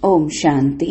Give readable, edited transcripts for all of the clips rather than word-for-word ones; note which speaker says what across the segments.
Speaker 1: ഓം ശാന്തി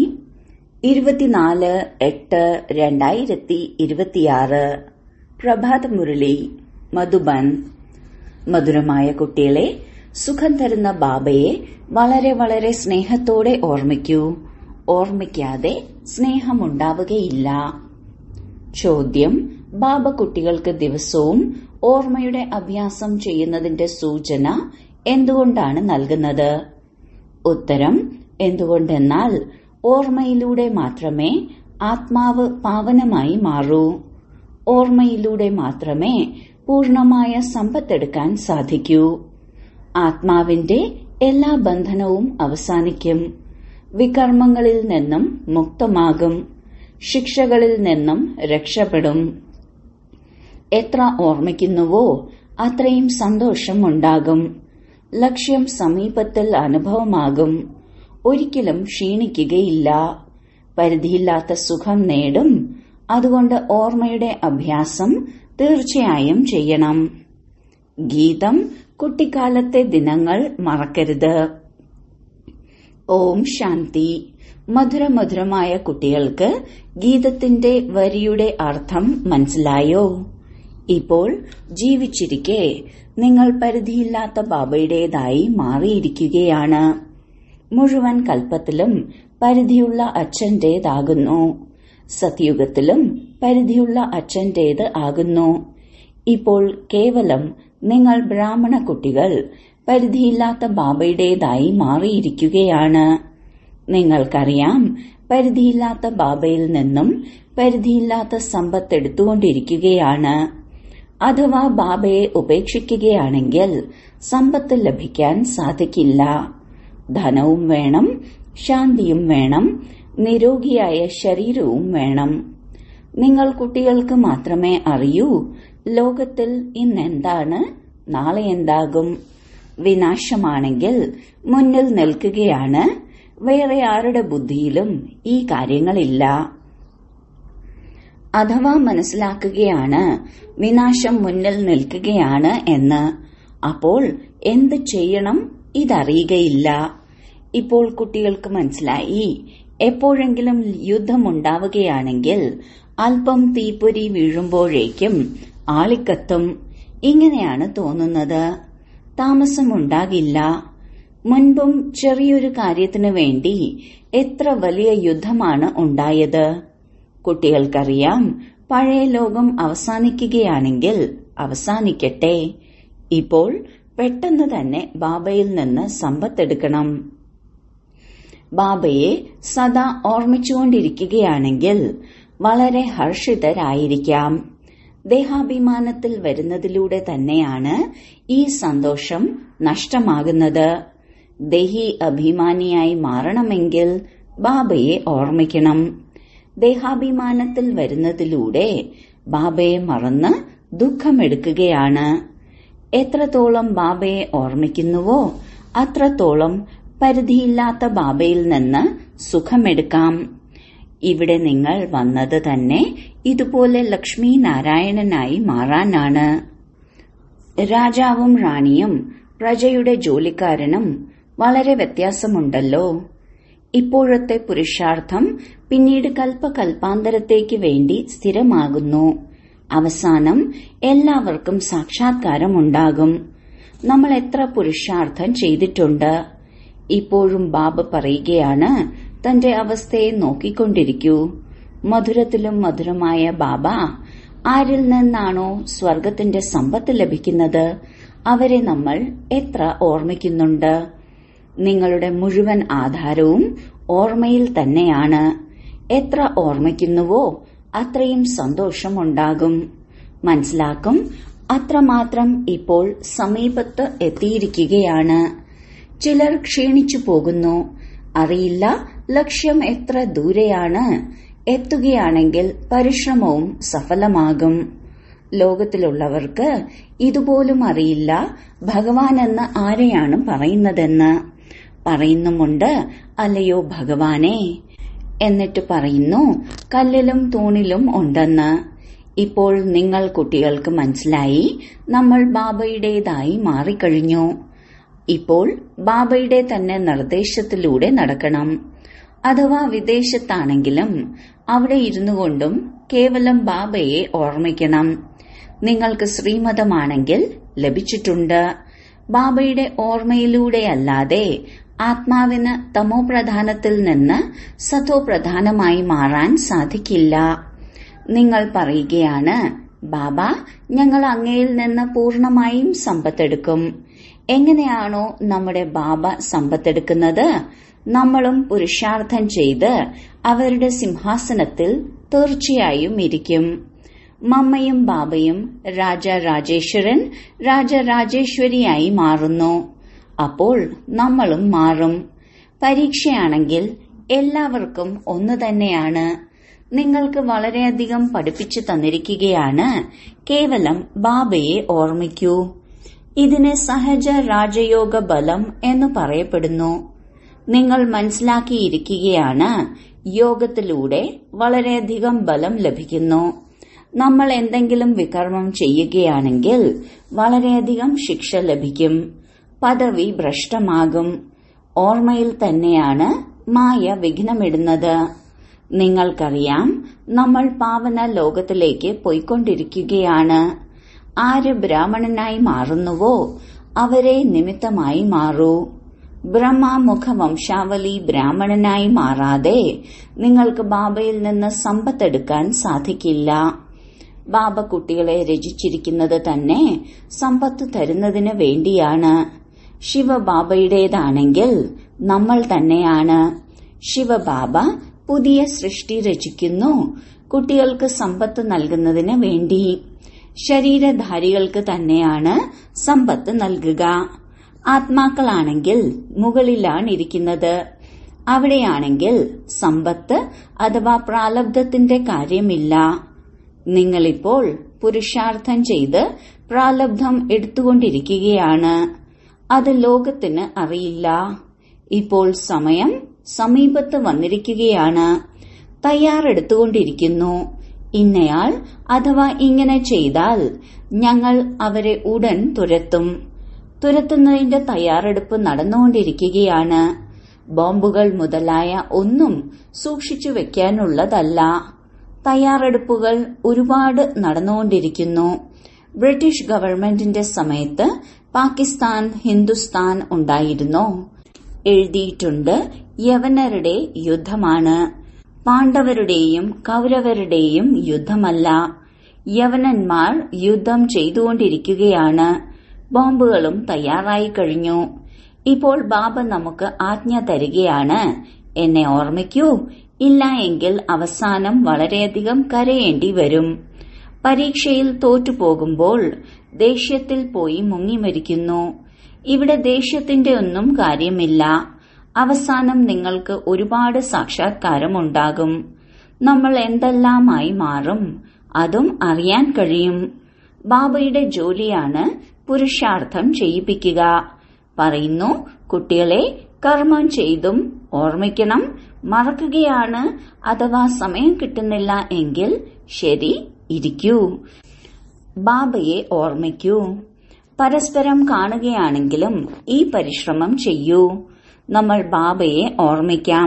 Speaker 1: 24/8/2026 പ്രഭാത മുരളി മധുബൻ. മധുരമായ കുട്ടികളെ, സുഖം തരുന്ന ബാബയെ വളരെ വളരെ സ്നേഹത്തോടെ ഓർമ്മിക്കൂ. ഓർമ്മിക്കാതെ സ്നേഹമുണ്ടാവുകയില്ല. ചോദ്യം: ബാബ കുട്ടികൾക്ക് ദിവസവും ഓർമ്മയുടെ അഭ്യാസം ചെയ്യുന്നതിന്റെ സൂചന എന്തുകൊണ്ടാണ് നൽകുന്നത്? ഉത്തരം: എന്തുകൊണ്ടെന്നാൽ ഓർമ്മയിലൂടെ മാത്രമേ ആത്മാവ് പാവനമായി മാറൂ. ഓർമ്മയിലൂടെ മാത്രമേ പൂർണമായ സമ്പത്തെടുക്കാൻ സാധിക്കൂ. ആത്മാവിന്റെ എല്ലാ ബന്ധനവും അവസാനിക്കും. വികർമ്മങ്ങളിൽ നിന്നും മുക്തമാകും. ശിക്ഷകളിൽ നിന്നും രക്ഷപ്പെടും. എത്ര ഓർമ്മിക്കുന്നുവോ അത്രയും സന്തോഷം ഉണ്ടാകും. ലക്ഷ്യം സമീപത്തിൽ അനുഭവമാകും. ഒരിക്കലും ക്ഷീണിക്കുകയില്ല. പരിധിയില്ലാത്ത സുഖം നേടും. അതുകൊണ്ട് ഓർമ്മയുടെ അഭ്യാസം തീർച്ചയായും ചെയ്യണം. ഗീതം: കുട്ടിക്കാലത്തെ ദിനങ്ങൾ മറക്കരുത്. ഓം ശാന്തി. മധുരമധുരമായ കുട്ടികൾക്ക് ഗീതത്തിന്റെ വരിയുടെ അർത്ഥം മനസ്സിലായോ? ഇപ്പോൾ ജീവിച്ചിരിക്കെ നിങ്ങൾ പരിധിയില്ലാത്ത ബാബയുടേതായി മാറിയിരിക്കുകയാണ്. മുഴുവൻ കൽപ്പത്തിലും പരിധിയുള്ള അച്ഛന്റേതാകുന്നു. സത്യുഗത്തിലും പരിധിയുള്ള അച്ഛന്റേത് ആകുന്നു. ഇപ്പോൾ കേവലം നിങ്ങൾ ബ്രാഹ്മണ കുട്ടികൾ പരിധിയില്ലാത്ത ബാബയുടേതായി മാറിയിരിക്കുകയാണ്. നിങ്ങൾക്കറിയാം, പരിധിയില്ലാത്ത ബാബയിൽ നിന്നും പരിധിയില്ലാത്ത സമ്പത്ത് എടുത്തുകൊണ്ടിരിക്കുകയാണ്. അഥവാ ബാബയെ ഉപേക്ഷിക്കുകയാണെങ്കിൽ സമ്പത്ത് ലഭിക്കാൻ സാധിക്കില്ല. ധനവും വേണം, ശാന്തിയും വേണം, നിരോഗിയായ ശരീരവും വേണം. നിങ്ങൾ കുട്ടികൾക്ക് മാത്രമേ അറിയൂ ലോകത്തിൽ ഇന്നെന്താണ്, നാളെ എന്താകും. വിനാശമാണെങ്കിൽ മുന്നിൽ നിൽക്കുകയാണ്. വേറെ ആരുടെ ബുദ്ധിയിലും ഈ കാര്യങ്ങളില്ല. അഥവാ മനസ്സിലാക്കുകയാണ് വിനാശം മുന്നിൽ നിൽക്കുകയാണ് എന്ന്. അപ്പോൾ എന്ത് ചെയ്യണം ഇതറിയുകയില്ല. ഇപ്പോൾ കുട്ടികൾക്ക് മനസ്സിലായി, എപ്പോഴെങ്കിലും യുദ്ധമുണ്ടാവുകയാണെങ്കിൽ അല്പം തീപ്പൊരി വീഴുമ്പോഴേക്കും ആളിക്കത്തും. ഇങ്ങനെയാണ് തോന്നുന്നത്. താമസമുണ്ടാകില്ല. മുൻപും ചെറിയൊരു കാര്യത്തിനു വേണ്ടി എത്ര വലിയ യുദ്ധമാണ് ഉണ്ടായത്. കുട്ടികൾക്കറിയാം, പഴയ ലോകം അവസാനിക്കുകയാണെങ്കിൽ അവസാനിക്കട്ടെ. ഇപ്പോൾ പെട്ടെന്ന് തന്നെ ബാബയിൽ നിന്ന് സമ്പത്തെടുക്കണം. ബാബയെ സദാ ഓർമ്മിച്ചുകൊണ്ടിരിക്കുകയാണെങ്കിൽ വളരെ ഹർഷിതരായിരിക്കാം. ദേഹാഭിമാനത്തിൽ വരുന്നതിലൂടെ തന്നെയാണ് ഈ സന്തോഷം നഷ്ടമാകുന്നത്. ദേഹി അഭിമാനിയായി മാറണമെങ്കിൽ ബാബയെ ഓർമ്മിക്കണം. ദേഹാഭിമാനത്തിൽ വരുന്നതിലൂടെ ബാബയെ മറന്ന് ദുഃഖമെടുക്കുകയാണ്. എത്രത്തോളം ബാബയെ ഓർമ്മിക്കുന്നുവോ അത്രത്തോളം പരിധിയില്ലാത്ത ബാബയിൽ നിന്ന് സുഖമെടുക്കാം. ഇവിടെ നിങ്ങൾ വന്നത് തന്നെ ഇതുപോലെ ലക്ഷ്മി നാരായണനായി മാറാനാണ്. രാജാവും റാണിയും പ്രജയുടെ ജോലിക്കാരനും വളരെ വ്യത്യാസമുണ്ടല്ലോ. ഇപ്പോഴത്തെ പുരുഷാർത്ഥം പിന്നീട് കൽപ്പകൽപ്പാന്തരത്തേക്ക് വേണ്ടി സ്ഥിരമാകുന്നു. അവസാനം എല്ലാവർക്കും സാക്ഷാത്കാരമുണ്ടാകും. നമ്മൾ എത്ര പുരുഷാർത്ഥം ചെയ്തിട്ടുണ്ട്. ഇപ്പോഴും ബാബ പറയുകയാണ്, തന്റെ അവസ്ഥയെ നോക്കിക്കൊണ്ടിരിക്കൂ. മധുരത്തിലും മധുരമായ ബാബ ആരിൽ നിന്നാണോ സ്വർഗത്തിന്റെ സമ്പത്ത് ലഭിക്കുന്നത് അവരെ നമ്മൾ എത്ര ഓർമ്മിക്കുന്നുണ്ട്. നിങ്ങളുടെ മുഴുവൻ ആധാരവും ഓർമ്മയിൽ തന്നെയാണ്. എത്ര ഓർമ്മിക്കുന്നുവോ അത്രയും സന്തോഷമുണ്ടാകും. മനസ്സിലാക്കും, അത്രമാത്രം ഇപ്പോൾ സമീപത്ത് എത്തിയിരിക്കുകയാണ്. ചിലർ ക്ഷീണിച്ചു പോകുന്നു. അറിയില്ല ലക്ഷ്യം എത്ര ദൂരെയാണ്. എത്തുകയാണെങ്കിൽ പരിശ്രമവും സഫലമാകും. ലോകത്തിലുള്ളവർക്ക് ഇതുപോലും അറിയില്ല ഭഗവാൻ എന്ന് ആരെയാണ് പറയുന്നതെന്ന്. പറയുന്നുമുണ്ട്, അല്ലയോ ഭഗവാനെ. എന്നിട്ട് പറയുന്നു, കല്ലിലും തൂണിലും ഉണ്ടെന്ന്. ഇപ്പോൾ നിങ്ങൾ കുട്ടികൾക്ക് മനസ്സിലായി, നമ്മൾ ബാബയുടേതായി മാറിക്കഴിഞ്ഞു. ഇപ്പോൾ ബാബയുടെ തന്നെ നിർദ്ദേശത്തിലൂടെ നടക്കണം. അഥവാ വിദേശത്താണെങ്കിലും അവിടെ ഇരുന്നു കൊണ്ടും കേവലം ബാബയെ ഓർമ്മിക്കണം. നിങ്ങൾക്ക് ശ്രീമതമാണെങ്കിൽ ലഭിച്ചിട്ടുണ്ട്. ബാബയുടെ ഓർമ്മയിലൂടെയല്ലാതെ ആത്മാവിന് തമോ പ്രധാനത്തിൽ നിന്ന് സതോ പ്രധാനമായി മാറാൻ സാധിക്കില്ല. നിങ്ങൾ പറയുകയാണ്, ബാബ, ഞങ്ങൾ അങ്ങയിൽ നിന്ന് പൂർണമായും സമ്പത്തെടുക്കും. എങ്ങനെയാണോ നമ്മുടെ ബാബ സമ്പത്തെടുക്കുന്നത്, നമ്മളും പുരുഷാർത്ഥം ചെയ്ത് അവരുടെ സിംഹാസനത്തിൽ തീർച്ചയായും ഇരിക്കും. മമ്മയും ബാബയും രാജരാജേശ്വരൻ രാജരാജേശ്വരിയായി മാറുന്നു. അപ്പോൾ നമ്മളും മാറും. പരീക്ഷയാണെങ്കിൽ എല്ലാവർക്കും ഒന്നു തന്നെയാണ്. നിങ്ങൾക്ക് വളരെയധികം പഠിപ്പിച്ചു തന്നിരിക്കുകയാണ്. കേവലം ബാബയെ ഓർമ്മിക്കൂ. ഇതിന് സഹജ രാജയോഗ ബലം എന്ന് പറയപ്പെടുന്നു. നിങ്ങൾ മനസ്സിലാക്കിയിരിക്കുകയാണ്, യോഗത്തിലൂടെ വളരെയധികം ബലം ലഭിക്കുന്നു. നമ്മൾ എന്തെങ്കിലും വികർമ്മം ചെയ്യുകയാണെങ്കിൽ വളരെയധികം ശിക്ഷ ലഭിക്കും. പദവി ഭ്രഷ്ടമാകും. ഓർമ്മയിൽ തന്നെയാണ് മായ വിഘ്നമിടുന്നത്. നിങ്ങൾക്കറിയാം, നമ്മൾ പാവന ലോകത്തിലേക്ക് പോയിക്കൊണ്ടിരിക്കുകയാണ്. ആര് ബ്രാഹ്മണനായി മാറുന്നുവോ അവരെ നിമിത്തമായി മാറൂ. ബ്രഹ്മമുഖ വംശാവലി ബ്രാഹ്മണനായി മാറാതെ നിങ്ങൾക്ക് ബാബയിൽ നിന്ന് സമ്പത്തെടുക്കാൻ സാധിക്കില്ല. ബാബ കുട്ടികളെ രചിച്ചിരിക്കുന്നത് തന്നെ സമ്പത്ത് തരുന്നതിന് വേണ്ടിയാണ്. ശിവബാബയുടേതാണെങ്കിൽ നമ്മൾ തന്നെയാണ്. ശിവബാബ പുതിയ സൃഷ്ടി രചിക്കുന്നു, കുട്ടികൾക്ക് സമ്പത്ത് നൽകുന്നതിന് വേണ്ടി. ശരീരധാരികൾക്ക് തന്നെയാണ് സമ്പത്ത് നൽകുക. ആത്മാക്കളാണെങ്കിൽ മുകളിലാണിരിക്കുന്നത്. അവിടെയാണെങ്കിൽ സമ്പത്ത് അഥവാ പ്രാലബ്ധത്തിന്റെ കാര്യമില്ല. നിങ്ങളിപ്പോൾ പുരുഷാർത്ഥം ചെയ്ത് പ്രാലബ്ധം എടുത്തുകൊണ്ടിരിക്കുകയാണ്. അത് ലോകത്തിന് അറിയില്ല. ഇപ്പോൾ സമയം സമീപത്ത് വന്നിരിക്കുകയാണ്. തയ്യാറെടുത്തുകൊണ്ടിരിക്കുന്നു. ഇന്നയാൾ അഥവാ ഇങ്ങനെ ചെയ്താൽ ഞങ്ങൾ അവരെ ഉടൻ തുരത്തും. തുരത്തുന്നതിന്റെ തയ്യാറെടുപ്പ് നടന്നുകൊണ്ടിരിക്കുകയാണ്. ബോംബുകൾ മുതലായ ഒന്നും സൂക്ഷിച്ചു വെക്കാനുള്ളതല്ല. തയ്യാറെടുപ്പുകൾ ഒരുപാട് നടന്നുകൊണ്ടിരിക്കുന്നു. ബ്രിട്ടീഷ് ഗവൺമെന്റിന്റെ സമയത്ത് പാകിസ്ഥാൻ, ഹിന്ദുസ്ഥാൻ ഉണ്ടായിരുന്നു. എഴുതിയിട്ടുണ്ട്, യവനരുടെ യുദ്ധമാണ്, പാണ്ഡവരുടെയും കൌരവരുടെയും യുദ്ധമല്ല. യവനന്മാർ യുദ്ധം ചെയ്തുകൊണ്ടിരിക്കുകയാണ്. ബോംബുകളും തയ്യാറായി കഴിഞ്ഞു. ഇപ്പോൾ ബാബ നമുക്ക് ആജ്ഞ തരികയാണ്, എന്നെ ഓർമ്മിക്കൂ. ഇല്ല എങ്കിൽ അവസാനം വളരെയധികം കരയേണ്ടി വരും. പരീക്ഷയിൽ തോറ്റുപോകുമ്പോൾ ദേഷ്യത്തിൽ പോയി മുങ്ങി മരിക്കുന്നു. ഇവിടെ ദേഷ്യത്തിന്റെ ഒന്നും കാര്യമില്ല. അവസാനം നിങ്ങൾക്ക് ഒരുപാട് സാക്ഷാത്കാരമുണ്ടാകും. നമ്മൾ എന്തെല്ലാമായി മാറും അതും അറിയാൻ കഴിയും. ബാബയുടെ ജോലിയാണ് പുരുഷാർത്ഥം ചെയ്യിപ്പിക്കുക. പറയുന്നു, കുട്ടികളെ കർമ്മം ചെയ്തും ഓർമ്മിക്കണം. മറക്കുകയാണ് അഥവാ സമയം കിട്ടുന്നില്ല എങ്കിൽ ശരി, ഇരിക്കൂ. ബാബയെ ഓർമ്മിക്കൂ. പരസ്പരം കാണുകയാണെങ്കിലും ഈ പരിശ്രമം ചെയ്യൂ. നമ്മൾ ബാബയെ ഓർമ്മിക്കാം.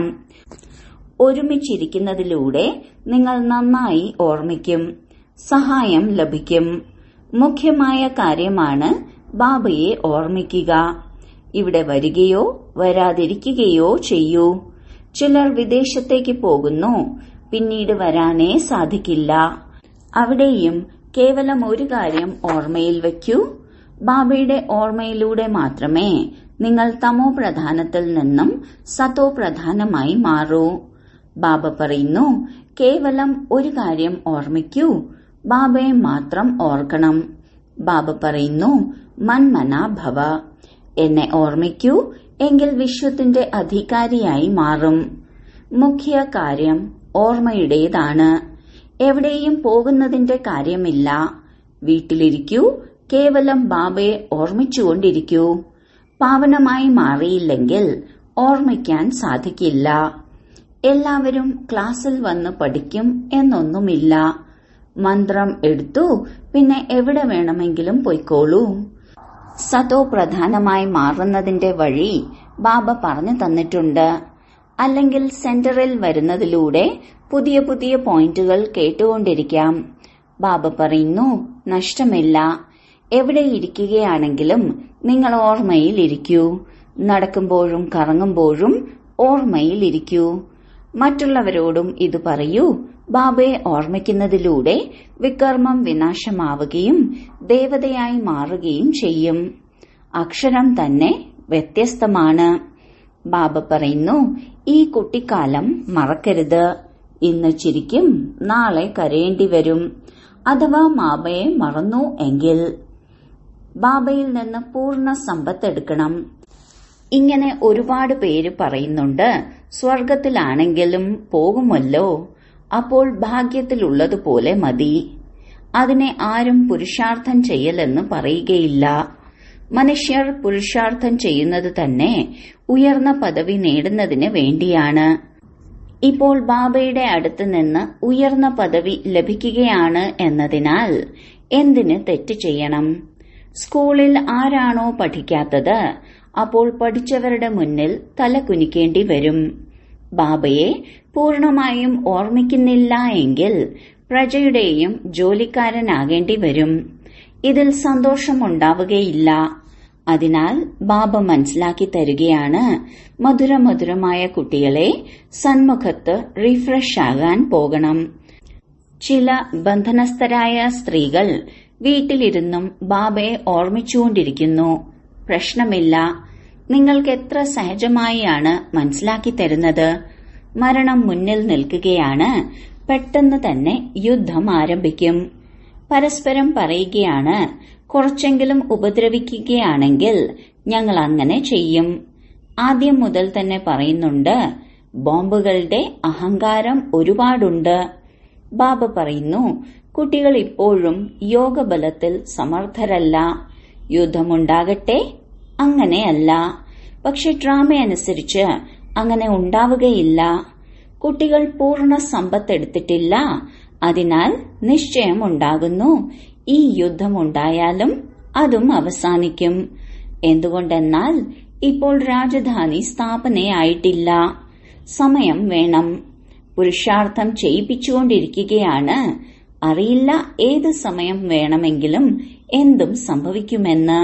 Speaker 1: ഒരുമിച്ചിരിക്കുന്നതിലൂടെ നിങ്ങൾ നന്നായി ഓർമ്മിക്കും. സഹായം ലഭിക്കും. മുഖ്യമായ കാര്യമാണ് ബാബയെ ഓർമ്മിക്കുക. ഇവിടെ വരികയോ വരാതിരിക്കുകയോ ചെയ്യൂ. ചിലർ വിദേശത്തേക്ക് പോകുന്നു, പിന്നീട് വരാനേ സാധിക്കില്ല. അവിടെയും കേവലം ഒരു കാര്യം ഓർമ്മയിൽ വയ്ക്കൂ. ബാബയുടെ ഓർമ്മയിലൂടെ മാത്രമേ നിങ്ങൾ തമോ പ്രധാനത്തിൽ നിന്നും സതോ പ്രധാനമായി മാറൂ. ബാബ പറയുന്നു, കേവലം ഒരു കാര്യം ഓർമ്മിക്കൂ, ബാബയെ മാത്രം ഓർക്കണം. ബാബ പറയുന്നു, മന്മനാ ഭവ, എന്നെ ഓർമ്മിക്കൂ, എങ്കിൽ വിശ്വത്തിന്റെ അധികാരിയായി മാറും. മുഖ്യ കാര്യം ഓർമ്മയുടേതാണ്. എവിടെയും പോകുന്നതിന്റെ കാര്യമില്ല. വീട്ടിലിരിക്കൂ, കേവലം ബാബയെ ഓർമ്മിച്ചുകൊണ്ടിരിക്കൂ. പാവനമായി മാറിയില്ലെങ്കിൽ ഓർമ്മിക്കാൻ സാധിക്കില്ല. എല്ലാവരും ക്ലാസ്സിൽ വന്ന് പഠിക്കും എന്നൊന്നുമില്ല. മന്ത്രം എടുത്തു, പിന്നെ എവിടെ വേണമെങ്കിലും പൊയ്ക്കോളൂ. സതോ പ്രധാനമായി മാറുന്നതിന്റെ വഴി ബാബ പറഞ്ഞു തന്നിട്ടുണ്ട്. അല്ലെങ്കിൽ സെന്ററിൽ വരുന്നതിലൂടെ പുതിയ പുതിയ പോയിന്റുകൾ കേട്ടുകൊണ്ടിരിക്കാം. ബാബ പറയുന്നു, നഷ്ടമില്ല. എവിടെ ഇരിക്കുകയാണെങ്കിലും നിങ്ങൾ ഓർമ്മയിൽ ഇരിക്കൂ. നടക്കുമ്പോഴും കറങ്ങുമ്പോഴും ഓർമ്മയിൽ ഇരിക്കൂ. മറ്റുള്ളവരോടും ഇത് പറയൂ. ബാബയെ ഓർമ്മിക്കുന്നതിലൂടെ വികർമ്മം വിനാശമാവുകയും ദേവതയായി മാറുകയും ചെയ്യും. അക്ഷരം തന്നെ വ്യത്യസ്തമാണ്. ബാബ പറയുന്നു, ഈ കുട്ടിക്കാലം മറക്കരുത്. ഇന്ന് ചിരിക്കും, നാളെ കരയേണ്ടി വരും. അഥവാ ബാബയെ മറന്നു എങ്കിൽ ബാബയിൽ നിന്ന് പൂർണ്ണ സമ്പത്തെടുക്കണം. ഇങ്ങനെ ഒരുപാട് പേര് പറയുന്നുണ്ട്, സ്വർഗത്തിലാണെങ്കിലും പോകുമല്ലോ, അപ്പോൾ ഭാഗ്യത്തിലുള്ളതുപോലെ മതി. അതിനെ ആരും പുരുഷാർത്ഥം ചെയ്യലെന്ന് പറയുകയില്ല. മനുഷ്യർ പുരുഷാർത്ഥം ചെയ്യുന്നത് തന്നെ ഉയർന്ന പദവി നേടുന്നതിന് വേണ്ടിയാണ്. ഇപ്പോൾ ബാബയുടെ അടുത്ത് നിന്ന് ഉയർന്ന പദവി ലഭിക്കുകയാണ് എന്നതിനാൽ എന്തിന് തെറ്റ് ചെയ്യണം? സ്കൂളിൽ ആരാണോ പഠിക്കാത്തത്, അപ്പോൾ പഠിച്ചവരുടെ മുന്നിൽ തല കുനിക്കേണ്ടി വരും. ബാബയെ പൂർണമായും ഓർമ്മിക്കുന്നില്ല എങ്കിൽ പ്രജയുടെയും ജോലിക്കാരനാകേണ്ടി വരും. ഇതിൽ സന്തോഷമുണ്ടാവുകയില്ല. അതിനാൽ ബാബ മനസ്സിലാക്കി തരികയാണ്, മധുരമധുരമായ കുട്ടികളെ, സന്മുഖത്ത് റിഫ്രഷ് ആകാൻ പോകണം. ചില ബന്ധനസ്ഥരായ സ്ത്രീകൾ വീട്ടിലിരുന്നും ബാബയെ ഓർമ്മിച്ചുകൊണ്ടിരിക്കുന്നു. പ്രശ്നമില്ല. നിങ്ങൾക്ക് എത്ര സഹജമായാണ് മനസ്സിലാക്കി തരുന്നത്. മരണം മുന്നിൽ നിൽക്കുകയാണ്. പെട്ടെന്ന് തന്നെ യുദ്ധം ആരംഭിക്കും. പരസ്പരം പറയുകയാണ്, കുറച്ചെങ്കിലും ഉപദ്രവിക്കുകയാണെങ്കിൽ ഞങ്ങൾ അങ്ങനെ ചെയ്യും. ആദ്യം മുതൽ തന്നെ പറയുന്നുണ്ട്, ബോംബുകളുടെ അഹങ്കാരം ഒരുപാടുണ്ട്. ബാബ പറയുന്നു, കുട്ടികൾ ഇപ്പോഴും യോഗബലത്തിൽ സമർത്ഥരല്ല. യുദ്ധമുണ്ടാകട്ടെ? അങ്ങനെയല്ല. പക്ഷെ ഡ്രാമയനുസരിച്ച് അങ്ങനെ ഉണ്ടാവുകയില്ല. കുട്ടികൾ പൂർണ്ണ സമ്പത്തെടുത്തിട്ടില്ല. അതിനാൽ നിശ്ചയമുണ്ടാകുന്നു, ഈ യുദ്ധമുണ്ടായാലും അതും അവസാനിക്കും. എന്തുകൊണ്ടെന്നാൽ ഇപ്പോൾ രാജധാനി സ്ഥാപനയായിട്ടില്ല. സമയം വേണം. പുരുഷാർത്ഥം ചെയ്യിപ്പിച്ചുകൊണ്ടിരിക്കുകയാണ്. അറിയില്ല ഏത് സമയം വേണമെങ്കിലും എന്തും സംഭവിക്കുമെന്ന്.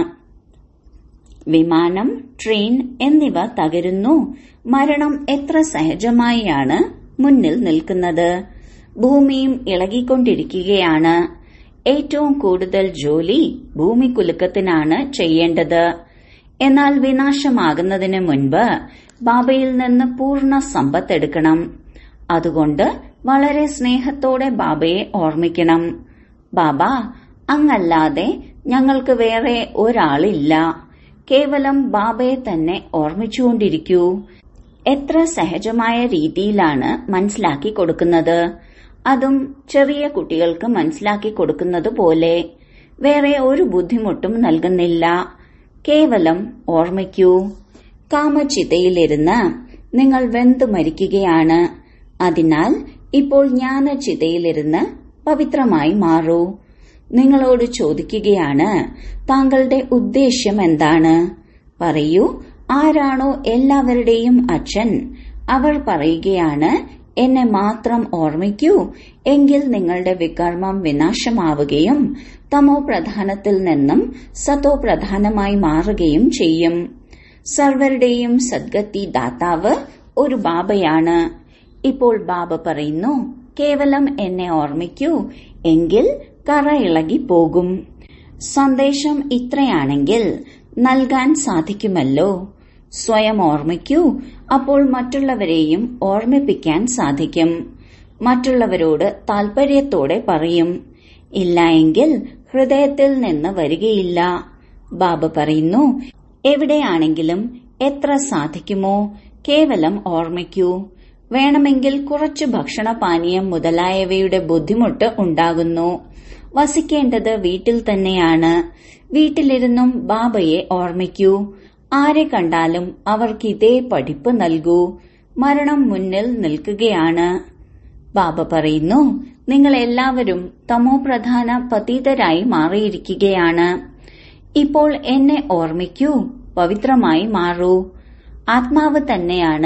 Speaker 1: വിമാനം, ട്രെയിൻ എന്നിവ തകരുന്നു. മരണം എത്ര സഹജമായാണ് മുന്നിൽ നിൽക്കുന്നത്. ഭൂമിയും ഇളകിക്കൊണ്ടിരിക്കുകയാണ്. ഏറ്റവും കൂടുതൽ ജോലി ഭൂമികുലുക്കത്തിനാണ് ചെയ്യേണ്ടത്. എന്നാൽ വിനാശമാകുന്നതിന് മുൻപ് ബാബയിൽ നിന്ന് പൂർണ്ണ സമ്പത്തെടുക്കണം. അതുകൊണ്ട് വളരെ സ്നേഹത്തോടെ ബാബയെ ഓർമ്മിക്കണം. ബാബ, അങ്ങല്ലാതെ ഞങ്ങൾക്ക് വേറെ ഒരാളില്ല. കേവലം ബാബയെ തന്നെ ഓർമ്മിച്ചുകൊണ്ടിരിക്കൂ. എത്ര സഹജമായ രീതിയിലാണ് മനസ്സിലാക്കി കൊടുക്കുന്നത്. അതും ചെറിയ കുട്ടികൾക്ക് മനസ്സിലാക്കി കൊടുക്കുന്നത് പോലെ. വേറെ ഒരു ബുദ്ധിമുട്ടും നൽകുന്നില്ല. കേവലം ഓർമ്മിക്കൂ. കാമചിതയിലിരുന്ന് നിങ്ങൾ വെന്തു മരിക്കുകയാണ്. അതിനാൽ ഇപ്പോൾ ജ്ഞാനചിതയിലിരുന്ന് പവിത്രമായി മാറൂ. നിങ്ങളോട് ചോദിക്കുകയാണ്, താങ്കളുടെ ഉദ്ദേശ്യം എന്താണ്? പറയൂ. ആരാണോ എല്ലാവരുടെയും അച്ഛൻ, അവർ പറയുകയാണ്, എന്നെ മാത്രം ഓർമ്മിക്കൂ, എങ്കിൽ നിങ്ങളുടെ വികർമ്മം വിനാശമാവുകയും തമോ പ്രധാനത്തിൽ നിന്നും സതോ പ്രധാനമായി മാറുകയും ചെയ്യും. സർവരുടെയും സദ്ഗതി ദാതാവ് ഒരു ബാബയാണ്. ഇപ്പോൾ ബാബ പറയുന്നു, കേവലം എന്നെ ഓർമ്മിക്കൂ, എങ്കിൽ കറ ഇളകി പോകും. സന്ദേശം ഇത്രയാണെങ്കിൽ നൽകാൻ സാധിക്കുമല്ലോ. സ്വയം ഓർമ്മിക്കൂ, അപ്പോൾ മറ്റുള്ളവരെയും ഓർമ്മിപ്പിക്കാൻ സാധിക്കും. മറ്റുള്ളവരോട് താൽപര്യത്തോടെ പറയും. ഇല്ല എങ്കിൽ ഹൃദയത്തിൽ നിന്ന് വരികയില്ല. ബാബ പറയുന്നു, എവിടെയാണെങ്കിലും എത്ര സാധിക്കുമോ കേവലം ഓർമ്മിക്കൂ. വേണമെങ്കിൽ കുറച്ച് ഭക്ഷണപാനീയം മുതലായവയുടെ ബുദ്ധിമുട്ട് ഉണ്ടാകുന്നു. വസിക്കേണ്ടത് വീട്ടിൽ തന്നെയാണ്. വീട്ടിലിരുന്നും ബാബയെ ഓർമ്മിക്കൂ. ആരെ കണ്ടാലും അവർക്ക് ഇതേ പഠിപ്പ് നൽകൂ. മരണം മുന്നിൽ നിൽക്കുകയാണ്. ബാബ പറയുന്നു, നിങ്ങൾ എല്ലാവരും തമോപ്രധാന പതീതരായി മാറിയിരിക്കുകയാണ്. ഇപ്പോൾ എന്നെ ഓർമ്മിക്കൂ, പവിത്രമായി മാറൂ. ആത്മാവ് തന്നെയാണ്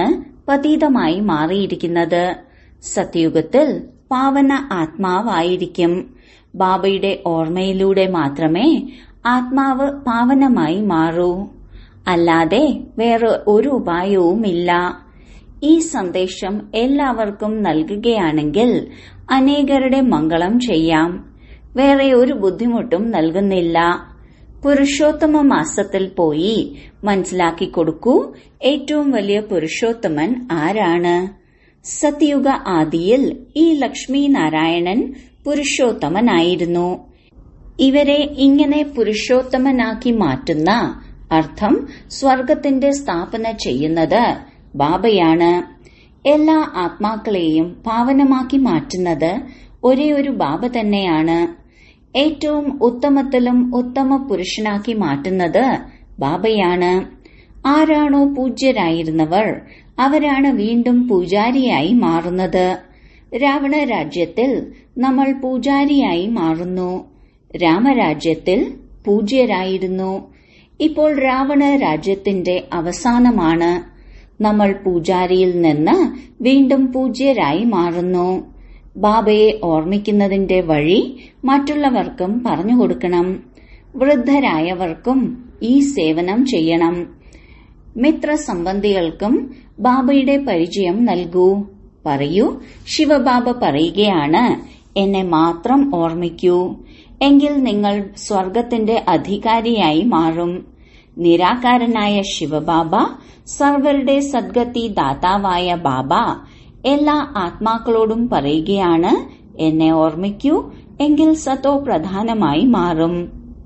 Speaker 1: പതീതമായി മാറിയിരിക്കുന്നത്. സത്യുഗത്തിൽ പാവന ആത്മാവായിരിക്കും. ബാബയുടെ ഓർമ്മയിലൂടെ മാത്രമേ ആത്മാവ് പാവനമായി മാറൂ. അല്ലാതെ വേറെ ഒരു ഉപായവുമില്ല. ഈ സന്ദേശം എല്ലാവർക്കും നൽകുകയാണെങ്കിൽ അനേകരുടെ മംഗളം ചെയ്യാം. വേറെ ഒരു ബുദ്ധിമുട്ടും നൽകുന്നില്ല. പുരുഷോത്തമ മാസത്തിൽ പോയി മനസ്സിലാക്കി കൊടുക്കൂ, ഏറ്റവും വലിയ പുരുഷോത്തമൻ ആരാണ്. സത്യുഗ ആദിയിൽ ഈ ലക്ഷ്മി നാരായണൻ പുരുഷോത്തമനായിരുന്നു. ഇവരെ ഇങ്ങനെ പുരുഷോത്തമനാക്കി മാറ്റുന്ന അർത്ഥം സ്വർഗത്തിന്റെ സ്ഥാപന ചെയ്യുന്നത് ബാബയാണ്. എല്ലാ ആത്മാക്കളെയും പാവനമാക്കി മാറ്റുന്നത് ഒരേയൊരു ബാബ തന്നെയാണ്. ഏറ്റവും ഉത്തമത്തിലും ഉത്തമ പുരുഷനാക്കി മാറ്റുന്നത് ബാബയാണ്. ആരാണോ പൂജ്യരായിരുന്നവർ അവരാണ് വീണ്ടും പൂജാരിയായി മാറുന്നത്. രാവണ രാജ്യത്തിൽ നമ്മൾ പൂജാരിയായി മാറുന്നു. രാമരാജ്യത്തിൽ പൂജ്യരായിരുന്നു. ഇപ്പോൾ രാവണ രാജ്യത്തിന്റെ അവസാനമാണ്. നമ്മൾ പൂജാരിയിൽ നിന്ന് വീണ്ടും പൂജ്യരായി മാറുന്നു. ബാബയെ ഓർമ്മിക്കുന്നതിന്റെ വഴി മറ്റുള്ളവർക്കും പറഞ്ഞുകൊടുക്കണം. വൃദ്ധരായവർക്കും ഈ സേവനം ചെയ്യണം. മിത്രസംബന്ധികൾക്കും ബാബയുടെ പരിചയം നൽകൂ. പറയൂ, ശിവബാബ പറയുകയാണ്, എന്നെ മാത്രം ഓർമ്മിക്കൂ, എങ്കിൽ നിങ്ങൾ സ്വർഗത്തിന്റെ അധികാരിയായി മാറും. നിരാകാരനായ ശിവബാബ, സർവരുടെ സദ്ഗതി ദാതാവായ ബാബ എല്ലാ ആത്മാക്കളോടും പറയുകയാണ്, എന്നെ ഓർമ്മിക്കൂ, എങ്കിൽ സത്തോ പ്രധാനമായി മാറും.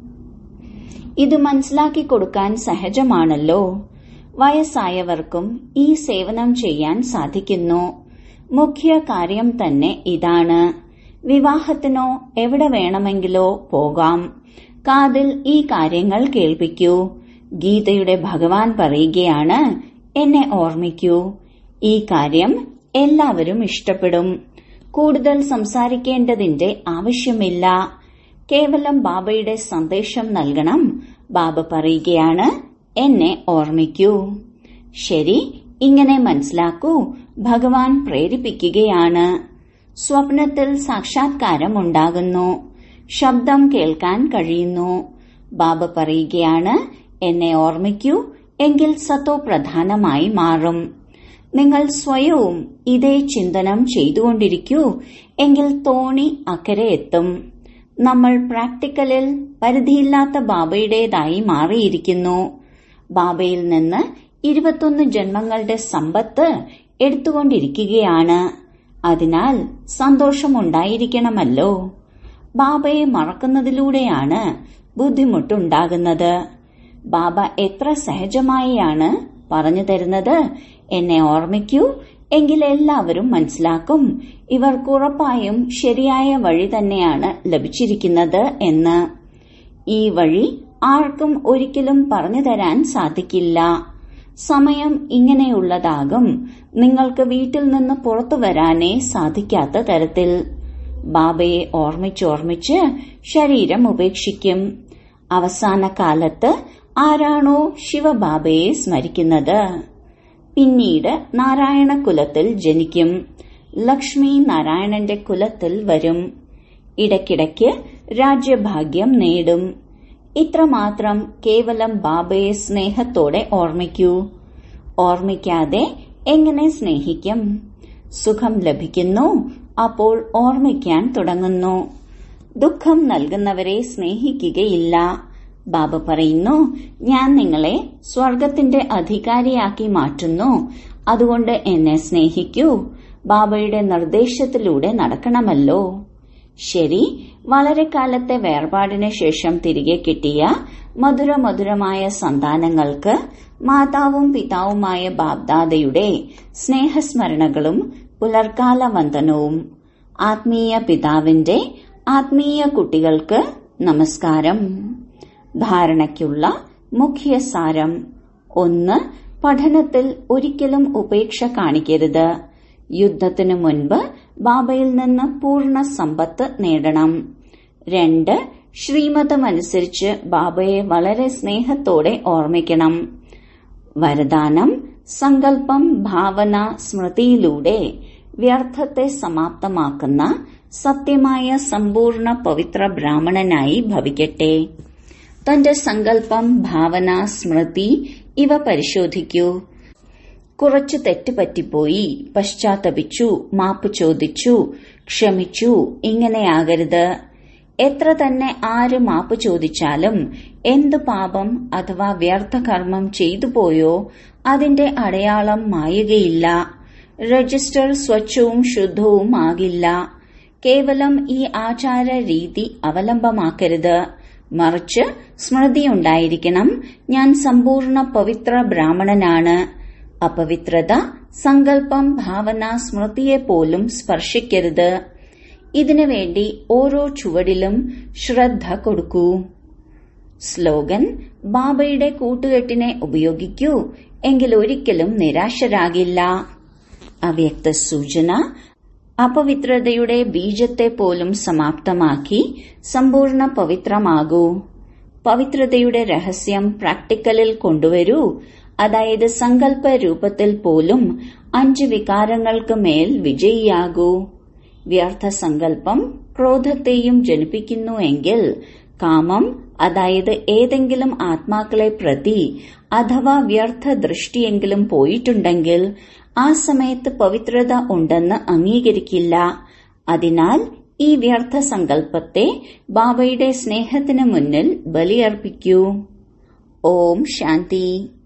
Speaker 1: ഇത് മനസ്സിലാക്കി കൊടുക്കാൻ സഹജമാണല്ലോ. വയസ്സായവർക്കും ഈ സേവനം ചെയ്യാൻ സാധിക്കുന്നു. മുഖ്യ കാര്യം തന്നെ ഇതാണ്. വിവാഹത്തിനോ എവിടെ വേണമെങ്കിലോ പോകാം. കാതിൽ ഈ കാര്യങ്ങൾ കേൾപ്പിക്കൂ. ഗീതയുടെ ഭഗവാൻ പറയുകയാണ്, എന്നെ ഓർമ്മിക്കൂ. ഈ കാര്യം എല്ലാവരും ഇഷ്ടപ്പെടും. കൂടുതൽ സംസാരിക്കേണ്ടതിന്റെ ആവശ്യമില്ല. കേവലം ബാബയുടെ സന്ദേശം നൽകണം. ബാബ പറയുകയാണ്, എന്നെ ഓർമ്മിക്കൂ. ശരി, ഇങ്ങനെ മനസ്സിലാക്കൂ. ഭഗവാൻ പ്രേരിപ്പിക്കുകയാണ്. സ്വപ്നത്തിൽ സാക്ഷാത്കാരം ഉണ്ടാകുന്നു. ശബ്ദം കേൾക്കാൻ കഴിയുന്നു. ബാബ പറയുകയാണ്, എന്നെ ഓർമ്മിക്കൂ, എങ്കിൽ സത്തോ പ്രധാനമായി മാറും. നിങ്ങൾ സ്വയവും ഇതേ ചിന്തനം ചെയ്തുകൊണ്ടിരിക്കൂ, എങ്കിൽ തോണി അക്കരെ എത്തും. നമ്മൾ പ്രാക്ടിക്കലിൽ പരിധിയില്ലാത്ത ബാബയുടേതായി മാറിയിരിക്കുന്നു. ബാബയിൽ നിന്ന് 21 ജന്മങ്ങളുടെ സമ്പത്ത് എടുത്തുകൊണ്ടിരിക്കുകയാണ്. അതിനാൽ സന്തോഷമുണ്ടായിരിക്കണമല്ലോ. ബാബയെ മറക്കുന്നതിലൂടെയാണ് ബുദ്ധിമുട്ടുണ്ടാകുന്നത്. ബാബ എത്ര സഹജമായാണ് പറഞ്ഞു തരുന്നത്, എന്നെ ഓർമ്മിക്കൂ, എങ്കിൽ എല്ലാവരും മനസ്സിലാക്കും ഇവർക്ക് ഉറപ്പായും ശരിയായ വഴി തന്നെയാണ് ലഭിച്ചിരിക്കുന്നത് എന്ന്. ഈ വഴി ആർക്കും ഒരിക്കലും പറഞ്ഞു തരാൻ സാധിക്കില്ല. സമയം ഇങ്ങനെയുള്ളതാകും, നിങ്ങൾക്ക് വീട്ടിൽ നിന്ന് പുറത്തു വരാനേ സാധിക്കാത്ത തരത്തിൽ. ബാബയെ ഓർമ്മിച്ചോർമ്മിച്ച് ശരീരം ഉപേക്ഷിക്കും. അവസാന കാലത്ത് ആരാണോ ശിവബാബയെ സ്മരിക്കുന്നത്, പിന്നീട് നാരായണ കുലത്തിൽ ജനിക്കും. ലക്ഷ്മി നാരായണന്റെ കുലത്തിൽ വരും. ഇടയ്ക്കിടയ്ക്ക് രാജ്യഭാഗ്യം നേടും. ഇത്രമാത്രം കേവലം ബാബയെ സ്നേഹത്തോടെ ഓർമ്മിക്കൂ. ഓർമ്മിക്കാതെ എങ്ങനെ സ്നേഹിക്കും? സുഖം ലഭിക്കുന്നു, അപ്പോൾ ഓർമ്മിക്കാൻ തുടങ്ങുന്നു. ദുഃഖം നൽകുന്നവരെ സ്നേഹിക്കുകയില്ല. ബാബ പറയുന്നു, ഞാൻ നിങ്ങളെ സ്വർഗത്തിന്റെ അധികാരിയാക്കി മാറ്റുന്നു. അതുകൊണ്ട് എന്നെ സ്നേഹിക്കൂ. ബാബയുടെ നിർദ്ദേശത്തിലൂടെ നടക്കണമല്ലോ. ശരി, വളരെ കാലത്തെ വേർപാടിന് ശേഷം തിരികെ കിട്ടിയ മധുരമധുരമായ സന്താനങ്ങൾക്ക് മാതാവും പിതാവുമായ ബാബ്ദാദയുടെ സ്നേഹസ്മരണകളും പുലർക്കാല വന്ദനവും. ആത്മീയ പിതാവിന്റെ ആത്മീയ കുട്ടികൾക്ക് നമസ്കാരം. ധാരണയ്ക്കുള്ള മുഖ്യ സാരം: 1. പഠനത്തിൽ ഒരിക്കലും ഉപേക്ഷ കാണിക്കരുത്. യുദ്ധത്തിനു മുൻപ് ബാബയിൽ നിന്ന് പൂർണ്ണ സമ്പത്ത് നേടണം. 2. ശ്രീമതമനുസരിച്ച് ബാബയെ വളരെ സ്നേഹത്തോടെ ഓർമ്മിക്കണം. വരദാനം: സങ്കല്പം, ഭാവന, സ്മൃതിയിലൂടെ വ്യർത്ഥത്തെ സമാപ്തമാക്കുന്ന സത്യമായ സമ്പൂർണ്ണ പവിത്ര ബ്രാഹ്മണനായി ഭവിക്കട്ടെ. തന്റെ സങ്കല്പം, ഭാവന, സ്മൃതി ഇവ പരിശോധിക്കൂ. കുറച്ചു തെറ്റുപറ്റിപ്പോയി, പശ്ചാത്തപിച്ചു, മാപ്പ് ചോദിച്ചു, ക്ഷമിച്ചു. ഇങ്ങനെയാകരുത്. എത്ര തന്നെ ആര് മാപ്പ് ചോദിച്ചാലും എന്ത് പാപം അഥവാ വ്യർത്ഥകർമ്മം ചെയ്തുപോയോ അതിന്റെ അടയാളം മായുകയില്ല. രജിസ്റ്റർ സ്വച്ഛവും ശുദ്ധവും ആകില്ല. കേവലം ഈ ആചാര രീതി അവലംബമാക്കരുത്. മറിച്ച് സ്മൃതിയുണ്ടായിരിക്കണം, ഞാൻ സമ്പൂർണ്ണ പവിത്ര ബ്രാഹ്മണനാണ്. അപവിത്രത സങ്കല്പം, ഭാവന, സ്മൃതിയെപ്പോലും സ്പർശിക്കരുത്. ഇതിനുവേണ്ടി ഓരോ ചുവടിലും ശ്രദ്ധ കൊടുക്കൂ. സ്ലോഗൻ: ബാബയുടെ കൂട്ടുകെട്ടിനെ ഉപയോഗിക്കൂ, എങ്കിൽ ഒരിക്കലും നിരാശരാകില്ല. അവ്യക്ത സൂചന: അപവിത്രതയുടെ ബീജത്തെ പോലും സമാപ്തമാക്കി സമ്പൂർണ്ണ പവിത്രമാകൂ. പവിത്രതയുടെ രഹസ്യം പ്രാക്ടിക്കലിൽ കൊണ്ടുവരൂ. അതായത് സങ്കല്പ രൂപത്തിൽ പോലും 5 വികാരങ്ങൾക്ക് മേൽ വിജയിയാകൂ. വ്യർത്ഥ സങ്കല്പം ക്രോധത്തെയും ജനിപ്പിക്കുന്നു എങ്കിൽ കാമം, അതായത് ഏതെങ്കിലും ആത്മാക്കളെ പ്രതി അഥവാ വ്യർത്ഥ ദൃഷ്ടിയെങ്കിലും പോയിട്ടുണ്ടെങ്കിൽ ആ സമയത്ത് പവിത്രത ഉണ്ടെന്ന് അംഗീകരിക്കില്ല. അതിനാൽ ഈ വ്യർത്ഥ സങ്കല്പത്തെ ബാബയുടെ സ്നേഹത്തിന് മുന്നിൽ ബലിയർപ്പിക്കൂ. ഓം ശാന്തി.